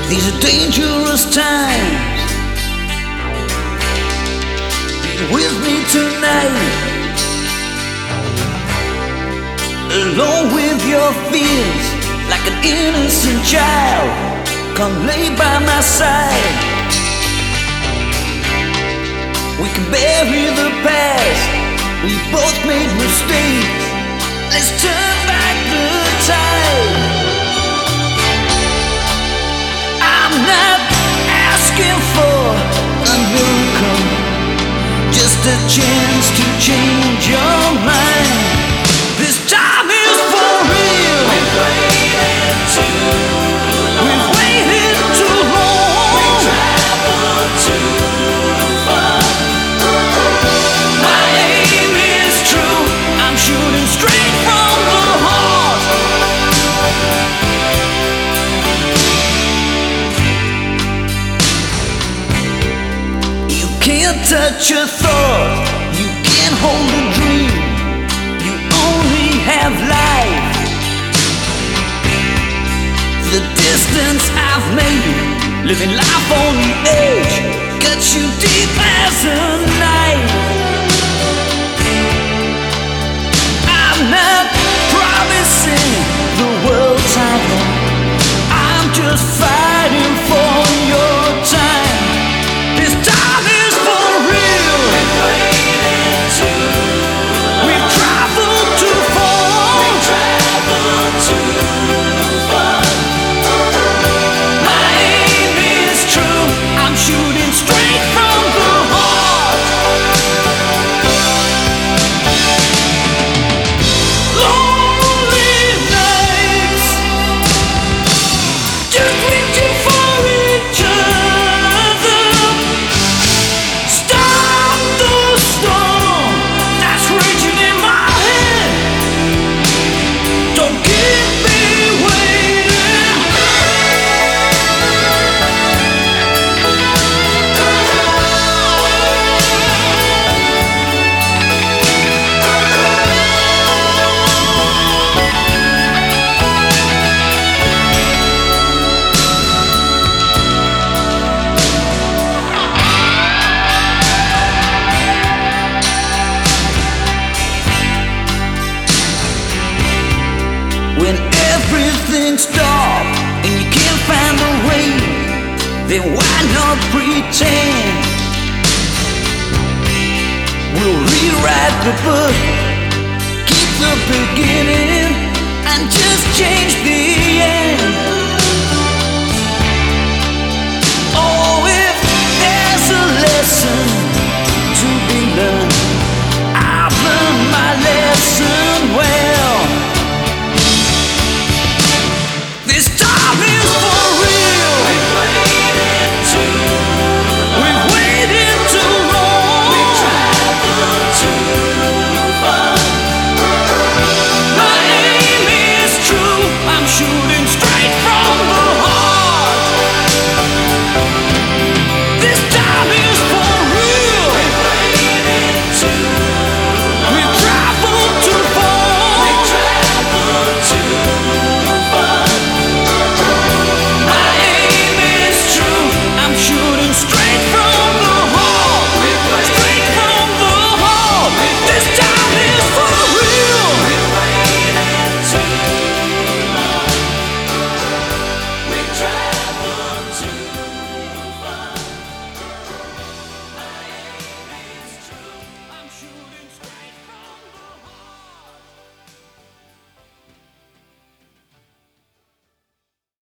These are dangerous times. Be with me tonight, alone with your fears, like an innocent child. Come lay by my side. We can bury the past. We both made mistakes. Let's turn back the tide. I'm not asking for a miracle, just a chance to change your mind. This time is for real. We've waited too long. We traveled too far. My aim is true. I'm shooting straight from the heart. You can't touch a thought. You can't hold a dream. You only have life. The distance I've made, living life on the edge, cuts you deep as a knife. I'm not promising the world title. I'm just fighting for your time. This time is for real. We've traveled too far. My aim is true. I'm shooting straight from the heart. Lonely nights, just reaching for each other. Stop the storm that's raging in my head. Don't keep me waiting. When everything's dark and you can't find a way, then why not pretend? We'll rewrite the book, keep the beginning